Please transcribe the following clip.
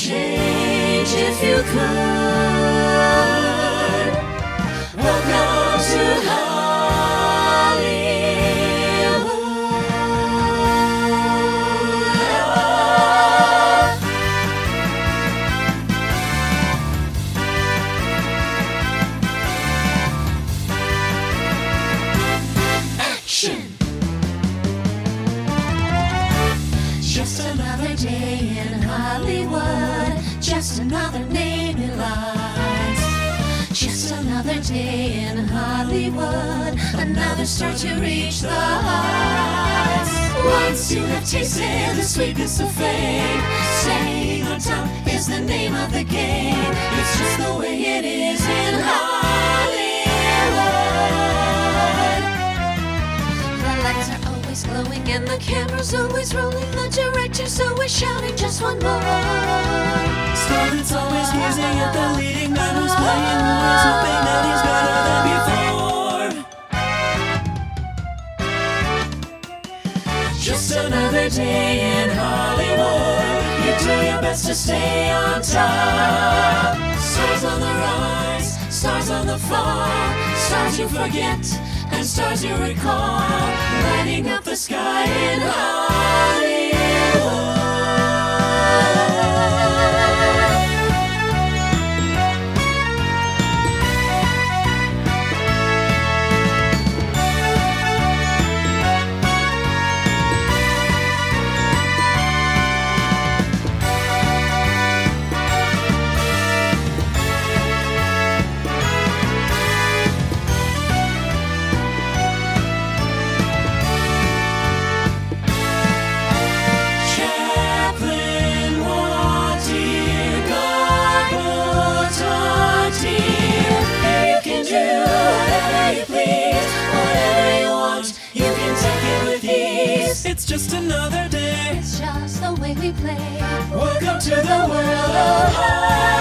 change if you could. Welcome to Hollywood. Action! Just another day in Hollywood, just another name in lights. Just another day in Hollywood, another star to reach the heights. Once you have tasted the sweetness of fame, staying on top is the name of the game. It's just the way it is in Hollywood. The lights are always glowing and the camera's always rolling. The director's always shouting just one more. Star that's always gazing at the leading man who's playing, who is hoping that he's better than before. Just another day in Hollywood, you do your best to stay on top. Stars on the rise, stars on the fall, stars you forget and stars you recall, lighting up the sky in Hollywood. It's just another day. It's just the way we play. Welcome to the world of Hollywood.